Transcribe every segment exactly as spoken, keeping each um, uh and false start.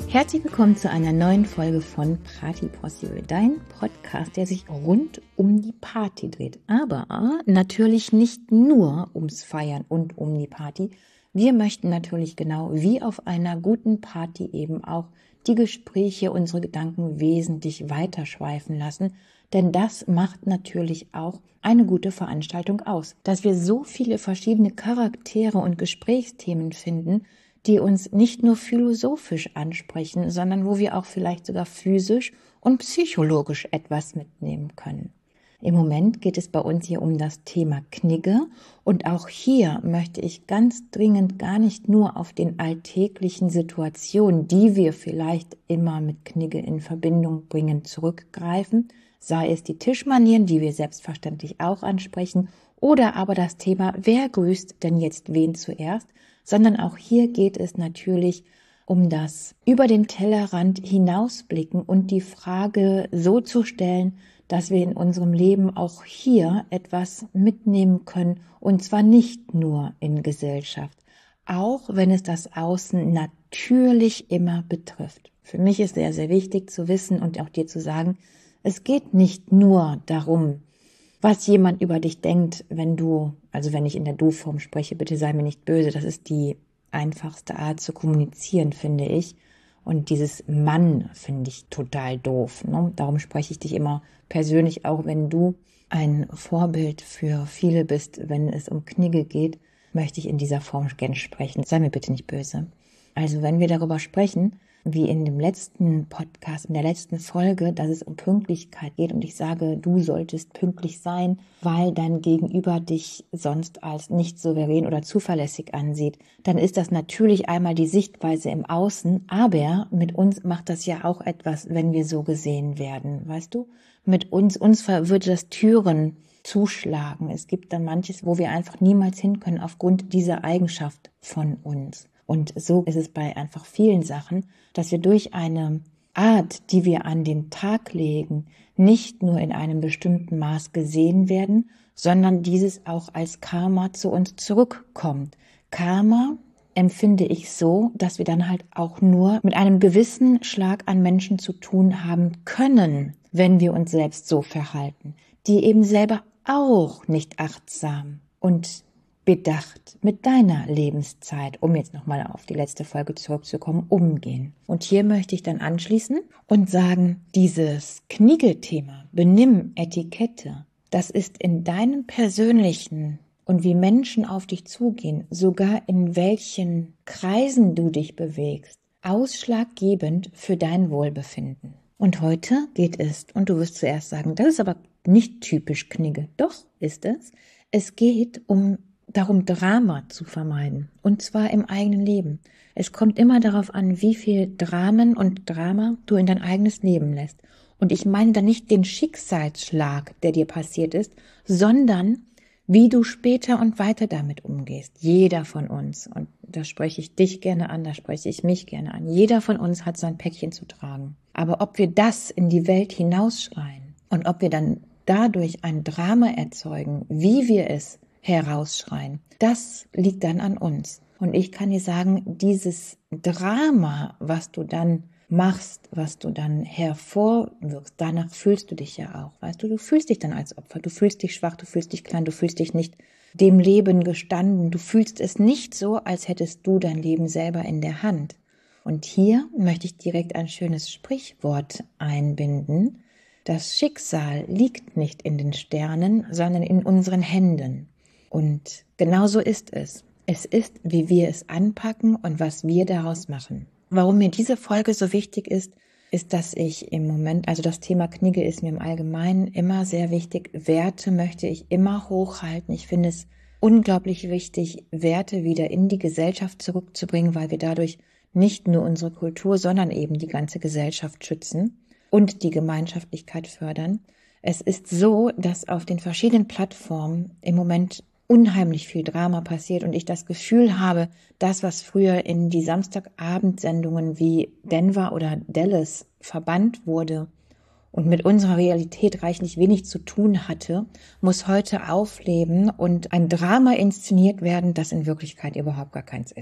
Herzlich willkommen zu einer neuen Folge von Party Possible, dein Podcast, der sich rund um die Party dreht. Aber natürlich nicht nur ums Feiern und um die Party. Wir möchten natürlich genau wie auf einer guten Party eben auch die Gespräche, unsere Gedanken wesentlich weiterschweifen lassen. Denn das macht natürlich auch eine gute Veranstaltung aus. Dass wir so viele verschiedene Charaktere und Gesprächsthemen finden, die uns nicht nur philosophisch ansprechen, sondern wo wir auch vielleicht sogar physisch und psychologisch etwas mitnehmen können. Im Moment geht es bei uns hier um das Thema Knigge und auch hier möchte ich ganz dringend gar nicht nur auf den alltäglichen Situationen, die wir vielleicht immer mit Knigge in Verbindung bringen, zurückgreifen, sei es die Tischmanieren, die wir selbstverständlich auch ansprechen, oder aber das Thema, wer grüßt denn jetzt wen zuerst, sondern auch hier geht es natürlich um das über den Tellerrand hinausblicken und die Frage so zu stellen, dass wir in unserem Leben auch hier etwas mitnehmen können und zwar nicht nur in Gesellschaft, auch wenn es das Außen natürlich immer betrifft. Für mich ist sehr, sehr wichtig zu wissen und auch dir zu sagen, es geht nicht nur darum, was jemand über dich denkt, wenn du, also wenn ich in der Du-Form spreche, bitte sei mir nicht böse, das ist die einfachste Art zu kommunizieren, finde ich. Und dieses Mann finde ich total doof. Ne? Darum spreche ich dich immer persönlich, auch wenn du ein Vorbild für viele bist, wenn es um Knigge geht, möchte ich in dieser Form gerne sprechen. Sei mir bitte nicht böse. Also wenn wir darüber sprechen, wie in dem letzten Podcast, in der letzten Folge, dass es um Pünktlichkeit geht und ich sage, du solltest pünktlich sein, weil dein Gegenüber dich sonst als nicht souverän oder zuverlässig ansieht, dann ist das natürlich einmal die Sichtweise im Außen, aber mit uns macht das ja auch etwas, wenn wir so gesehen werden, weißt du? Mit uns, uns würde das Türen zuschlagen. Es gibt dann manches, wo wir einfach niemals hin können aufgrund dieser Eigenschaft von uns. Und so ist es bei einfach vielen Sachen, dass wir durch eine Art, die wir an den Tag legen, nicht nur in einem bestimmten Maß gesehen werden, sondern dieses auch als Karma zu uns zurückkommt. Karma empfinde ich so, dass wir dann halt auch nur mit einem gewissen Schlag an Menschen zu tun haben können, wenn wir uns selbst so verhalten, die eben selber auch nicht achtsam und bedacht mit deiner Lebenszeit, um jetzt nochmal auf die letzte Folge zurückzukommen, umgehen. Und hier möchte ich dann anschließen und sagen, dieses Knigge-Thema, Benimmetikette, das ist in deinen persönlichen und wie Menschen auf dich zugehen, sogar in welchen Kreisen du dich bewegst, ausschlaggebend für dein Wohlbefinden. Und heute geht es, und du wirst zuerst sagen, das ist aber nicht typisch Knigge. Doch ist es. Es geht um darum, Drama zu vermeiden. Und zwar im eigenen Leben. Es kommt immer darauf an, wie viel Dramen und Drama du in dein eigenes Leben lässt. Und ich meine da nicht den Schicksalsschlag, der dir passiert ist, sondern wie du später und weiter damit umgehst. Jeder von uns, und da spreche ich dich gerne an, da spreche ich mich gerne an, jeder von uns hat sein Päckchen zu tragen. Aber ob wir das in die Welt hinausschreien und ob wir dann dadurch ein Drama erzeugen, wie wir es herausschreien, das liegt dann an uns. Und ich kann dir sagen, dieses Drama, was du dann machst, was du dann hervorwirkst, danach fühlst du dich ja auch, weißt du, du fühlst dich dann als Opfer, du fühlst dich schwach, du fühlst dich klein, du fühlst dich nicht dem Leben gestanden, du fühlst es nicht so, als hättest du dein Leben selber in der Hand. Und hier möchte ich direkt ein schönes Sprichwort einbinden. Das Schicksal liegt nicht in den Sternen, sondern in unseren Händen. Und genau so ist es. Es ist, wie wir es anpacken und was wir daraus machen. Warum mir diese Folge so wichtig ist, ist, dass ich im Moment, also das Thema Knigge ist mir im Allgemeinen immer sehr wichtig. Werte möchte ich immer hochhalten. Ich finde es unglaublich wichtig, Werte wieder in die Gesellschaft zurückzubringen, weil wir dadurch nicht nur unsere Kultur, sondern eben die ganze Gesellschaft schützen und die Gemeinschaftlichkeit fördern. Es ist so, dass auf den verschiedenen Plattformen im Moment unheimlich viel Drama passiert und ich das Gefühl habe, das, was früher in die Samstagabendsendungen wie Denver oder Dallas verbannt wurde und mit unserer Realität reichlich wenig zu tun hatte, muss heute aufleben und ein Drama inszeniert werden, das in Wirklichkeit überhaupt gar keins ist.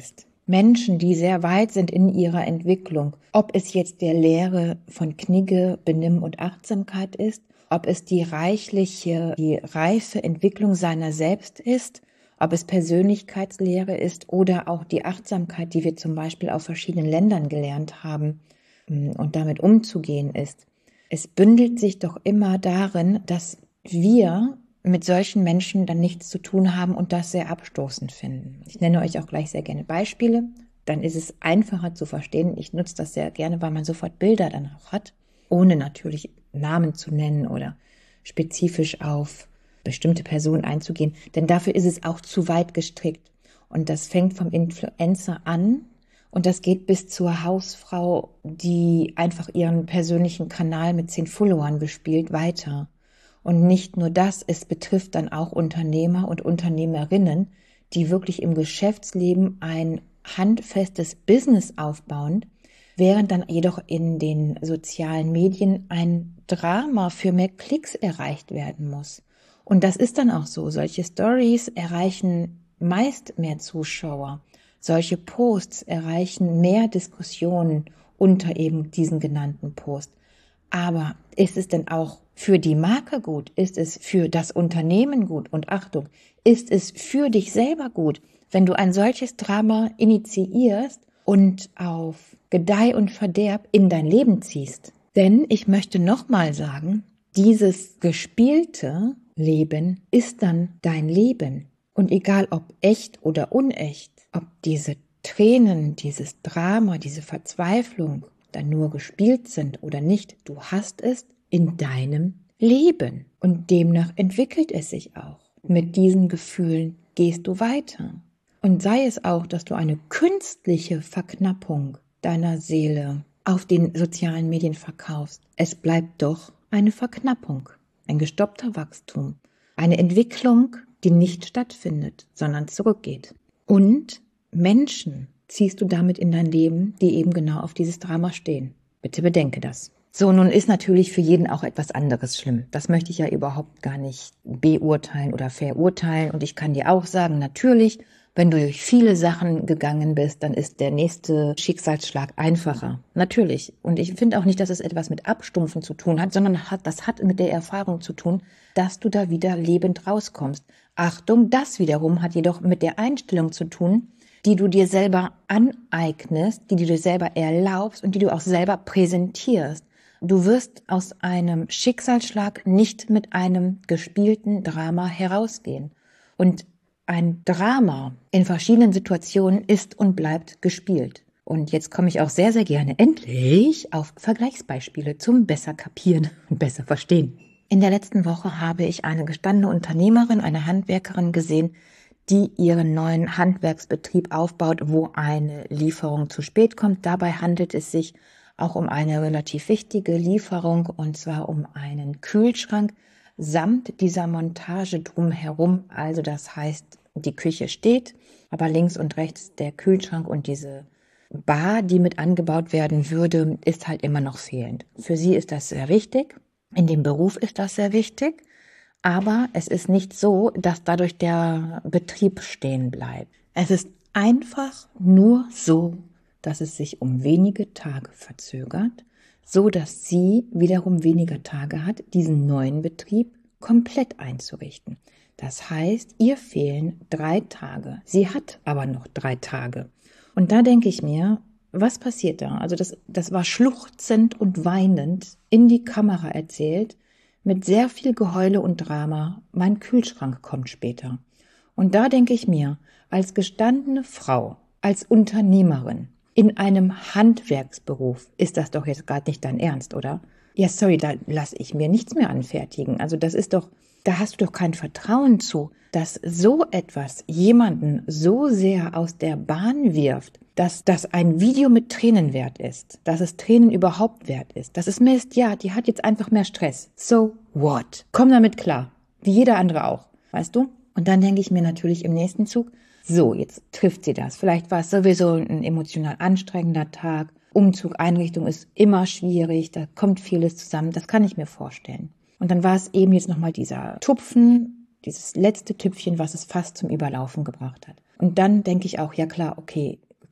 Menschen, die sehr weit sind in ihrer Entwicklung, ob es jetzt der Lehre von Knigge, Benimm und Achtsamkeit ist, ob es die reichliche, die reife Entwicklung seiner selbst ist, ob es Persönlichkeitslehre ist oder auch die Achtsamkeit, die wir zum Beispiel auf verschiedenen Ländern gelernt haben und damit umzugehen ist. Es bündelt sich doch immer darin, dass wir mit solchen Menschen dann nichts zu tun haben und das sehr abstoßend finden. Ich nenne euch auch gleich sehr gerne Beispiele, dann ist es einfacher zu verstehen. Ich nutze das sehr gerne, weil man sofort Bilder dann auch hat, ohne natürlich Namen zu nennen oder spezifisch auf bestimmte Personen einzugehen, denn dafür ist es auch zu weit gestrickt. Und das fängt vom Influencer an und das geht bis zur Hausfrau, die einfach ihren persönlichen Kanal mit zehn Followern bespielt, weiter. Und nicht nur das, es betrifft dann auch Unternehmer und Unternehmerinnen, die wirklich im Geschäftsleben ein handfestes Business aufbauen, während dann jedoch in den sozialen Medien ein Drama für mehr Klicks erreicht werden muss. Und das ist dann auch so. Solche Stories erreichen meist mehr Zuschauer. Solche Posts erreichen mehr Diskussionen unter eben diesen genannten Posts. Aber ist es denn auch für die Marke gut? Ist es für das Unternehmen gut? Und Achtung, ist es für dich selber gut, wenn du ein solches Drama initiierst und auf Gedeih und Verderb in dein Leben ziehst? Denn ich möchte nochmal sagen, dieses gespielte Leben ist dann dein Leben. Und egal ob echt oder unecht, ob diese Tränen, dieses Drama, diese Verzweiflung dann nur gespielt sind oder nicht, du hast es in deinem Leben. Und demnach entwickelt es sich auch. Mit diesen Gefühlen gehst du weiter. Und sei es auch, dass du eine künstliche Verknappung deiner Seele auf den sozialen Medien verkaufst. Es bleibt doch eine Verknappung, ein gestoppter Wachstum, eine Entwicklung, die nicht stattfindet, sondern zurückgeht. Und Menschen ziehst du damit in dein Leben, die eben genau auf dieses Drama stehen. Bitte bedenke das. So, nun ist natürlich für jeden auch etwas anderes schlimm. Das möchte ich ja überhaupt gar nicht beurteilen oder verurteilen. Und ich kann dir auch sagen, natürlich, wenn du durch viele Sachen gegangen bist, dann ist der nächste Schicksalsschlag einfacher. Natürlich. Und ich finde auch nicht, dass es etwas mit Abstumpfen zu tun hat, sondern hat, das hat mit der Erfahrung zu tun, dass du da wieder lebend rauskommst. Achtung, das wiederum hat jedoch mit der Einstellung zu tun, die du dir selber aneignest, die du dir selber erlaubst und die du auch selber präsentierst. Du wirst aus einem Schicksalsschlag nicht mit einem gespielten Drama herausgehen. Und ein Drama in verschiedenen Situationen ist und bleibt gespielt. Und jetzt komme ich auch sehr, sehr gerne endlich auf Vergleichsbeispiele zum besser kapieren und besser verstehen. In der letzten Woche habe ich eine gestandene Unternehmerin, eine Handwerkerin gesehen, die ihren neuen Handwerksbetrieb aufbaut, wo eine Lieferung zu spät kommt. Dabei handelt es sich auch um eine relativ wichtige Lieferung, und zwar um einen Kühlschrank samt dieser Montage drumherum. Also das heißt, die Küche steht, aber links und rechts der Kühlschrank und diese Bar, die mit angebaut werden würde, ist halt immer noch fehlend. Für sie ist das sehr wichtig. In dem Beruf ist das sehr wichtig. Aber es ist nicht so, dass dadurch der Betrieb stehen bleibt. Es ist einfach nur so, dass es sich um wenige Tage verzögert, so dass sie wiederum weniger Tage hat, diesen neuen Betrieb komplett einzurichten. Das heißt, ihr fehlen drei Tage. Sie hat aber noch drei Tage. Und da denke ich mir, was passiert da? Also das, das war schluchzend und weinend in die Kamera erzählt, mit sehr viel Geheule und Drama. Mein Kühlschrank kommt später. Und da denke ich mir, als gestandene Frau, als Unternehmerin, in einem Handwerksberuf, ist das doch jetzt gerade nicht dein Ernst, oder? Ja, sorry, da lasse ich mir nichts mehr anfertigen. Also das ist doch, da hast du doch kein Vertrauen zu, dass so etwas jemanden so sehr aus der Bahn wirft, dass das ein Video mit Tränen wert ist, dass es Tränen überhaupt wert ist. Das ist Mist, ja, die hat jetzt einfach mehr Stress. So what? Komm damit klar, wie jeder andere auch, weißt du? Und dann denke ich mir natürlich im nächsten Zug, so, jetzt trifft sie das. Vielleicht war es sowieso ein emotional anstrengender Tag. Umzug, Einrichtung ist immer schwierig, da kommt vieles zusammen, das kann ich mir vorstellen. Und dann war es eben jetzt nochmal dieser Tupfen, dieses letzte Tüpfchen, was es fast zum Überlaufen gebracht hat. Und dann denke ich auch, ja klar, okay,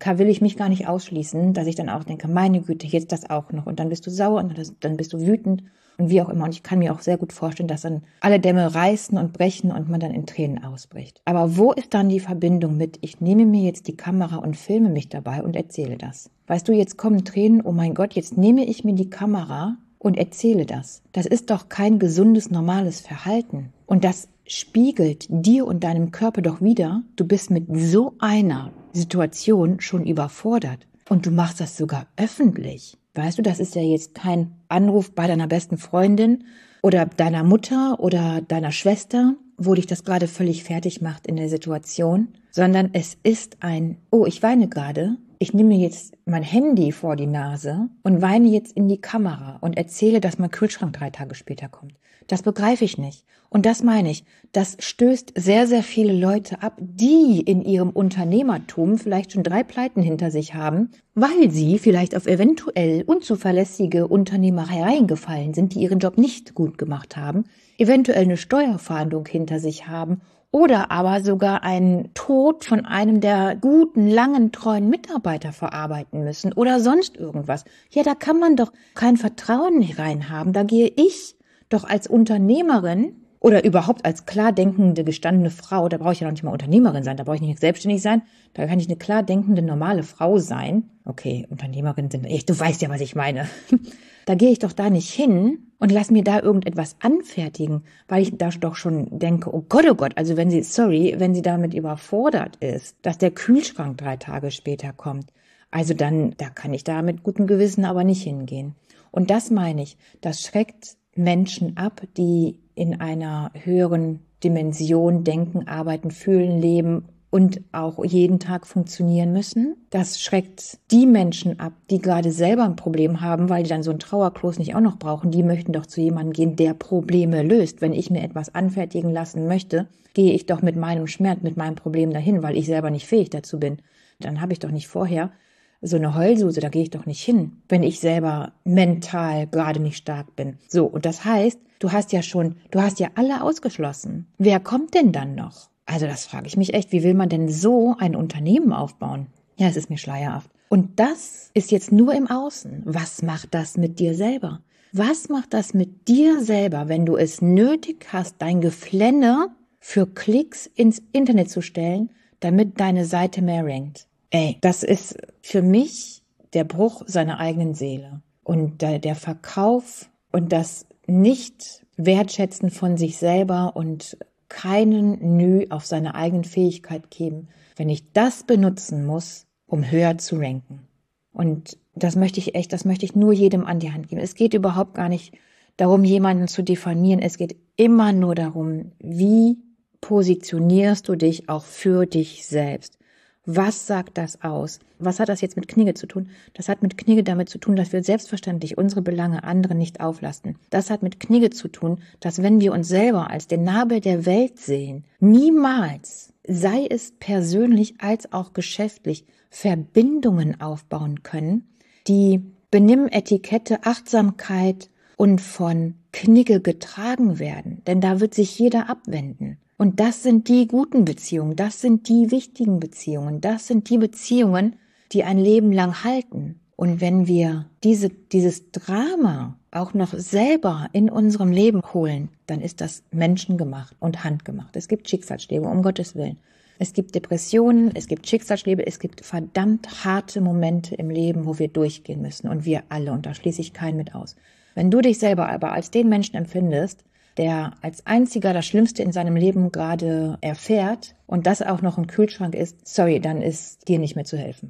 da will ich mich gar nicht ausschließen, dass ich dann auch denke, meine Güte, jetzt das auch noch. Und dann bist du sauer und dann bist du wütend und wie auch immer. Und ich kann mir auch sehr gut vorstellen, dass dann alle Dämme reißen und brechen und man dann in Tränen ausbricht. Aber wo ist dann die Verbindung mit, ich nehme mir jetzt die Kamera und filme mich dabei und erzähle das? Weißt du, jetzt kommen Tränen, oh mein Gott, jetzt nehme ich mir die Kamera und erzähle das. Das ist doch kein gesundes, normales Verhalten. Und das spiegelt dir und deinem Körper doch wieder, du bist mit so einer Situation schon überfordert. Und du machst das sogar öffentlich. Weißt du, das ist ja jetzt kein Anruf bei deiner besten Freundin oder deiner Mutter oder deiner Schwester, wo dich das gerade völlig fertig macht in der Situation, sondern es ist ein, oh, ich weine gerade, ich nehme jetzt mein Handy vor die Nase und weine jetzt in die Kamera und erzähle, dass mein Kühlschrank drei Tage später kommt. Das begreife ich nicht. Und das meine ich, das stößt sehr, sehr viele Leute ab, die in ihrem Unternehmertum vielleicht schon drei Pleiten hinter sich haben, weil sie vielleicht auf eventuell unzuverlässige Unternehmereien gefallen sind, die ihren Job nicht gut gemacht haben, eventuell eine Steuerfahndung hinter sich haben oder aber sogar einen Tod von einem der guten, langen, treuen Mitarbeiter verarbeiten müssen oder sonst irgendwas. Ja, da kann man doch kein Vertrauen rein haben. Da gehe ich doch als Unternehmerin oder überhaupt als klar denkende, gestandene Frau, da brauche ich ja noch nicht mal Unternehmerin sein, da brauche ich nicht selbstständig sein, da kann ich eine klar denkende, normale Frau sein. Okay, Unternehmerin sind, echt, du weißt ja, was ich meine. Da gehe ich doch da nicht hin und lass mir da irgendetwas anfertigen, weil ich da doch schon denke, oh Gott, oh Gott, also wenn sie, sorry, wenn sie damit überfordert ist, dass der Kühlschrank drei Tage später kommt, also dann, da kann ich da mit gutem Gewissen aber nicht hingehen. Und das meine ich, das schreckt Menschen ab, die in einer höheren Dimension denken, arbeiten, fühlen, leben und auch jeden Tag funktionieren müssen. Das schreckt die Menschen ab, die gerade selber ein Problem haben, weil die dann so einen Trauerklos nicht auch noch brauchen. Die möchten doch zu jemandem gehen, der Probleme löst. Wenn ich mir etwas anfertigen lassen möchte, gehe ich doch mit meinem Schmerz, mit meinem Problem dahin, weil ich selber nicht fähig dazu bin. Dann habe ich doch nicht vorher so eine Heulsuse, da gehe ich doch nicht hin, wenn ich selber mental gerade nicht stark bin. So, und das heißt, du hast ja schon, du hast ja alle ausgeschlossen. Wer kommt denn dann noch? Also das frage ich mich echt, wie will man denn so ein Unternehmen aufbauen? Ja, es ist mir schleierhaft. Und das ist jetzt nur im Außen. Was macht das mit dir selber? Was macht das mit dir selber, wenn du es nötig hast, dein Geflenne für Klicks ins Internet zu stellen, damit deine Seite mehr rankt? Ey, das ist für mich der Bruch seiner eigenen Seele. Und der Verkauf und das Nicht-Wertschätzen von sich selber und keinen Mühe auf seine eigenen Fähigkeit geben, wenn ich das benutzen muss, um höher zu ranken. Und das möchte ich echt, das möchte ich nur jedem an die Hand geben. Es geht überhaupt gar nicht darum, jemanden zu diffamieren. Es geht immer nur darum, wie positionierst du dich auch für dich selbst? Was sagt das aus? Was hat das jetzt mit Knigge zu tun? Das hat mit Knigge damit zu tun, dass wir selbstverständlich unsere Belange anderen nicht auflasten. Das hat mit Knigge zu tun, dass wenn wir uns selber als den Nabel der Welt sehen, niemals, sei es persönlich als auch geschäftlich, Verbindungen aufbauen können, die Benimmetikette, Achtsamkeit und von Knigge getragen werden. Denn da wird sich jeder abwenden. Und das sind die guten Beziehungen, das sind die wichtigen Beziehungen, das sind die Beziehungen, die ein Leben lang halten. Und wenn wir diese, dieses Drama auch noch selber in unserem Leben holen, dann ist das menschengemacht und handgemacht. Es gibt Schicksalsschläge, um Gottes Willen. Es gibt Depressionen, es gibt Schicksalsschläge, es gibt verdammt harte Momente im Leben, wo wir durchgehen müssen. Und wir alle, und da schließe ich keinen mit aus. Wenn du dich selber aber als den Menschen empfindest, der als einziger das Schlimmste in seinem Leben gerade erfährt und das auch noch ein Kühlschrank ist, sorry, dann ist dir nicht mehr zu helfen.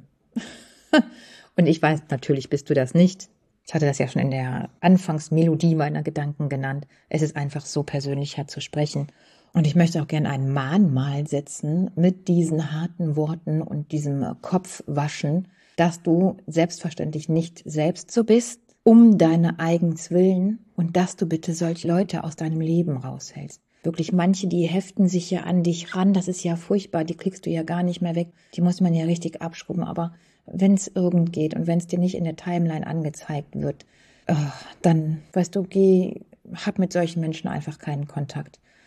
Und ich weiß, natürlich bist du das nicht. Ich hatte das ja schon in der Anfangsmelodie meiner Gedanken genannt. Es ist einfach so persönlicher zu sprechen. Und ich möchte auch gerne ein Mahnmal setzen mit diesen harten Worten und diesem Kopfwaschen, dass du selbstverständlich nicht selbst so bist, um deine eigens Willen und dass du bitte solche Leute aus deinem Leben raushältst. Wirklich, manche, die heften sich ja an dich ran, das ist ja furchtbar, die kriegst du ja gar nicht mehr weg, die muss man ja richtig abschrubben, aber wenn es irgend geht und wenn es dir nicht in der Timeline angezeigt wird, oh, dann, weißt du, geh, hab mit solchen Menschen einfach keinen Kontakt.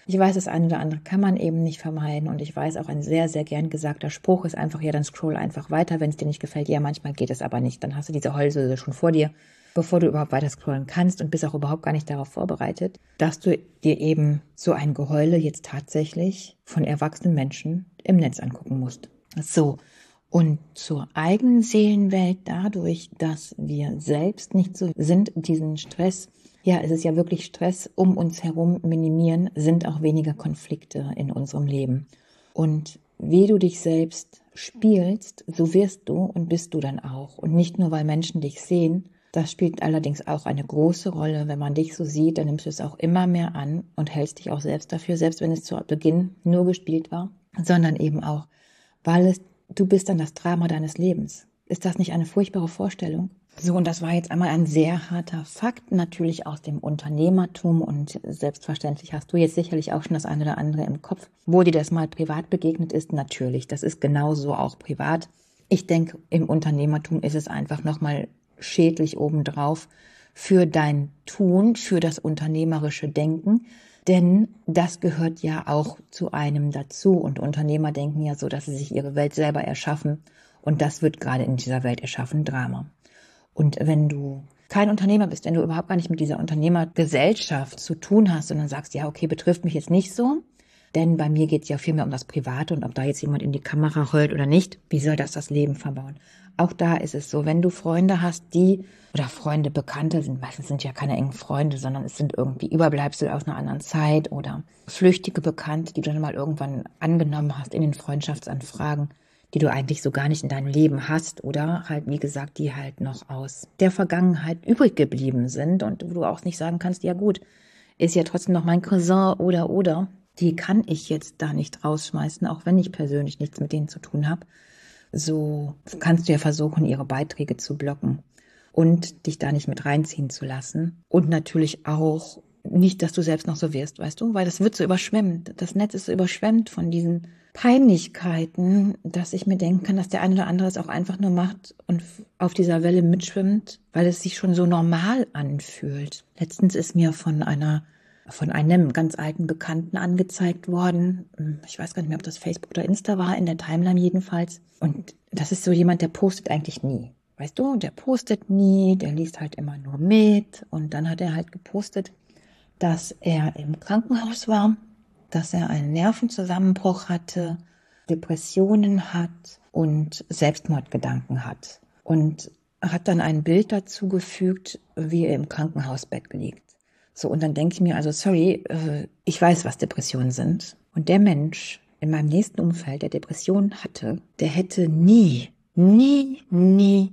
Ich weiß, das eine oder andere kann man eben nicht vermeiden und ich weiß, auch ein sehr, sehr gern gesagter Spruch ist einfach, ja, dann scroll einfach weiter, wenn es dir nicht gefällt. Ja, manchmal geht es aber nicht. Dann hast du diese Heulsuse schon vor dir, bevor du überhaupt weiter scrollen kannst und bist auch überhaupt gar nicht darauf vorbereitet, dass du dir eben so ein Geheule jetzt tatsächlich von erwachsenen Menschen im Netz angucken musst. So, und zur eigenen Seelenwelt dadurch, dass wir selbst nicht so sind, diesen Stress, ja, es ist ja wirklich Stress um uns herum minimieren, sind auch weniger Konflikte in unserem Leben. Und wie du dich selbst spielst, so wirst du und bist du dann auch. Und nicht nur, weil Menschen dich sehen, das spielt allerdings auch eine große Rolle. Wenn man dich so sieht, dann nimmst du es auch immer mehr an und hältst dich auch selbst dafür, selbst wenn es zu Beginn nur gespielt war, sondern eben auch, weil es, du bist dann das Drama deines Lebens. Ist das nicht eine furchtbare Vorstellung? So, und das war jetzt einmal ein sehr harter Fakt, natürlich aus dem Unternehmertum und selbstverständlich hast du jetzt sicherlich auch schon das eine oder andere im Kopf, wo dir das mal privat begegnet ist. Natürlich, das ist genauso auch privat. Ich denke, im Unternehmertum ist es einfach nochmal schädlich obendrauf für dein Tun, für das unternehmerische Denken, denn das gehört ja auch zu einem dazu und Unternehmer denken ja so, dass sie sich ihre Welt selber erschaffen und das wird gerade in dieser Welt erschaffen Drama. Und wenn du kein Unternehmer bist, wenn du überhaupt gar nicht mit dieser Unternehmergesellschaft zu tun hast, sondern sagst, ja, okay, betrifft mich jetzt nicht so, denn bei mir geht es ja viel mehr um das Private und ob da jetzt jemand in die Kamera heult oder nicht, wie soll das das Leben verbauen? Auch da ist es so, wenn du Freunde hast, die, oder Freunde, Bekannte sind, meistens sind ja keine engen Freunde, sondern es sind irgendwie Überbleibsel aus einer anderen Zeit oder flüchtige Bekannte, die du dann mal irgendwann angenommen hast in den Freundschaftsanfragen, die du eigentlich so gar nicht in deinem Leben hast oder halt, wie gesagt, die halt noch aus der Vergangenheit übrig geblieben sind und wo du auch nicht sagen kannst, ja gut, ist ja trotzdem noch mein Cousin oder oder, die kann ich jetzt da nicht rausschmeißen, auch wenn ich persönlich nichts mit denen zu tun habe. So kannst du ja versuchen, ihre Beiträge zu blocken und dich da nicht mit reinziehen zu lassen und natürlich auch nicht, dass du selbst noch so wirst, weißt du, weil das wird so überschwemmt. Das Netz ist so überschwemmt von diesen Peinlichkeiten, dass ich mir denken kann, dass der eine oder andere es auch einfach nur macht und auf dieser Welle mitschwimmt, weil es sich schon so normal anfühlt. Letztens ist mir von einer, von einem ganz alten Bekannten angezeigt worden. Ich weiß gar nicht mehr, ob das Facebook oder Insta war, in der Timeline jedenfalls. Und das ist so jemand, der postet eigentlich nie. Weißt du, der postet nie, der liest halt immer nur mit. Und dann hat er halt gepostet, dass er im Krankenhaus war, dass er einen Nervenzusammenbruch hatte, Depressionen hat und Selbstmordgedanken hat. Und hat dann ein Bild dazu gefügt, wie er im Krankenhausbett liegt. So, und dann denke ich mir, also sorry, ich weiß, was Depressionen sind. Und der Mensch in meinem nächsten Umfeld, der Depressionen hatte, der hätte nie, nie, nie,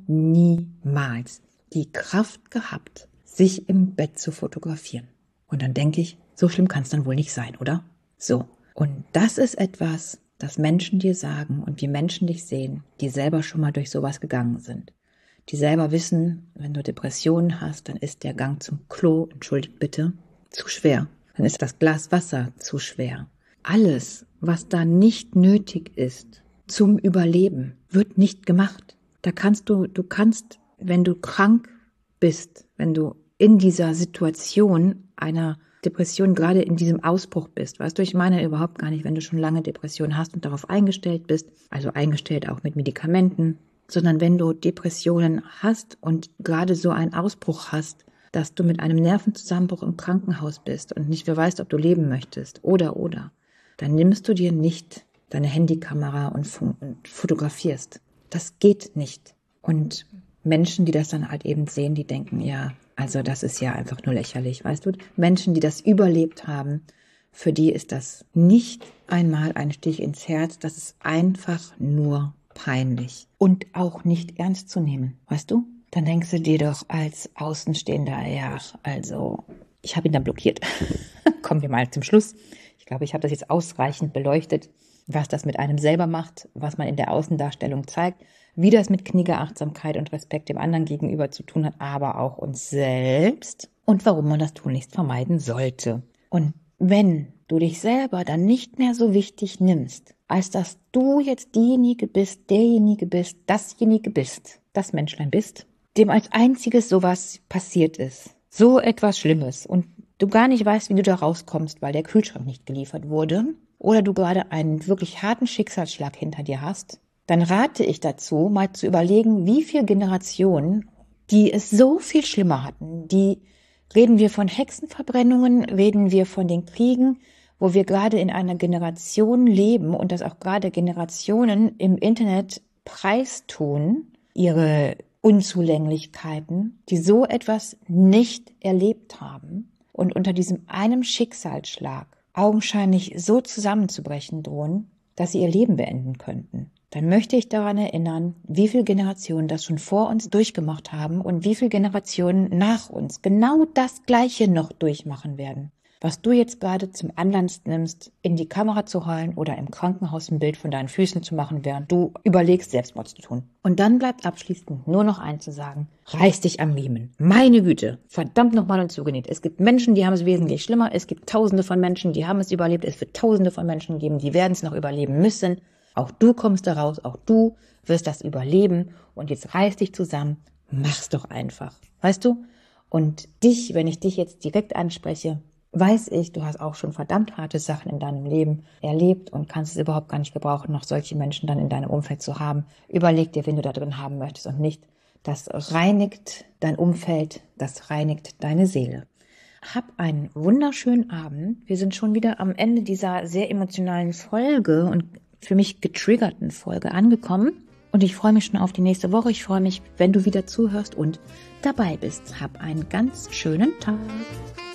niemals die Kraft gehabt, sich im Bett zu fotografieren. Und dann denke ich, so schlimm kann es dann wohl nicht sein, oder? So, und das ist etwas, das Menschen dir sagen und wie Menschen dich sehen, die selber schon mal durch sowas gegangen sind. Die selber wissen, wenn du Depressionen hast, dann ist der Gang zum Klo, entschuldigt bitte, zu schwer. Dann ist das Glas Wasser zu schwer. Alles, was da nicht nötig ist zum Überleben, wird nicht gemacht. Da kannst du, du kannst, wenn du krank bist, wenn du in dieser Situation einer Depression gerade in diesem Ausbruch bist. Weißt du, ich meine überhaupt gar nicht, wenn du schon lange Depression hast und darauf eingestellt bist, also eingestellt auch mit Medikamenten, sondern wenn du Depressionen hast und gerade so einen Ausbruch hast, dass du mit einem Nervenzusammenbruch im Krankenhaus bist und nicht mehr weißt, ob du leben möchtest oder oder, dann nimmst du dir nicht deine Handykamera und, und fotografierst. Das geht nicht. Und Menschen, die das dann halt eben sehen, die denken, ja, also das ist ja einfach nur lächerlich, weißt du? Menschen, die das überlebt haben, für die ist das nicht einmal ein Stich ins Herz, das ist einfach nur peinlich und auch nicht ernst zu nehmen, weißt du? Dann denkst du dir doch als Außenstehender, ja, also ich habe ihn dann blockiert. Kommen wir mal zum Schluss. Ich glaube, ich habe das jetzt ausreichend beleuchtet, was das mit einem selber macht, was man in der Außendarstellung zeigt, wie das mit knigger Achtsamkeit und Respekt dem anderen gegenüber zu tun hat, aber auch uns selbst und warum man das tunlichst vermeiden sollte. Und wenn du dich selber dann nicht mehr so wichtig nimmst, als dass du jetzt diejenige bist, derjenige bist, dasjenige bist, das Menschlein bist, dem als einziges sowas passiert ist, so etwas Schlimmes und du gar nicht weißt, wie du da rauskommst, weil der Kühlschrank nicht geliefert wurde, oder du gerade einen wirklich harten Schicksalsschlag hinter dir hast, dann rate ich dazu, mal zu überlegen, wie viele Generationen, die es so viel schlimmer hatten, die reden wir von Hexenverbrennungen, reden wir von den Kriegen, wo wir gerade in einer Generation leben und das auch gerade Generationen im Internet preistun, ihre Unzulänglichkeiten, die so etwas nicht erlebt haben und unter diesem einen Schicksalsschlag augenscheinlich so zusammenzubrechen drohen, dass sie ihr Leben beenden könnten. Dann möchte ich daran erinnern, wie viele Generationen das schon vor uns durchgemacht haben und wie viele Generationen nach uns genau das Gleiche noch durchmachen werden. Was du jetzt gerade zum Anlass nimmst, in die Kamera zu heulen oder im Krankenhaus ein Bild von deinen Füßen zu machen, während du überlegst, Selbstmord zu tun. Und dann bleibt abschließend nur noch eins zu sagen: Reiß dich am Riemen. Meine Güte, verdammt nochmal und zugenäht. Es gibt Menschen, die haben es wesentlich schlimmer. Es gibt Tausende von Menschen, die haben es überlebt. Es wird Tausende von Menschen geben, die werden es noch überleben müssen. Auch du kommst da raus, auch du wirst das überleben. Und jetzt reiß dich zusammen, mach's doch einfach. Weißt du? Und dich, wenn ich dich jetzt direkt anspreche, weiß ich, du hast auch schon verdammt harte Sachen in deinem Leben erlebt und kannst es überhaupt gar nicht gebrauchen, noch solche Menschen dann in deinem Umfeld zu haben. Überleg dir, wen du da drin haben möchtest und nicht. Das reinigt dein Umfeld, das reinigt deine Seele. Hab einen wunderschönen Abend. Wir sind schon wieder am Ende dieser sehr emotionalen Folge und für mich getriggerten Folge angekommen. Und ich freue mich schon auf die nächste Woche. Ich freue mich, wenn du wieder zuhörst und dabei bist. Hab einen ganz schönen Tag.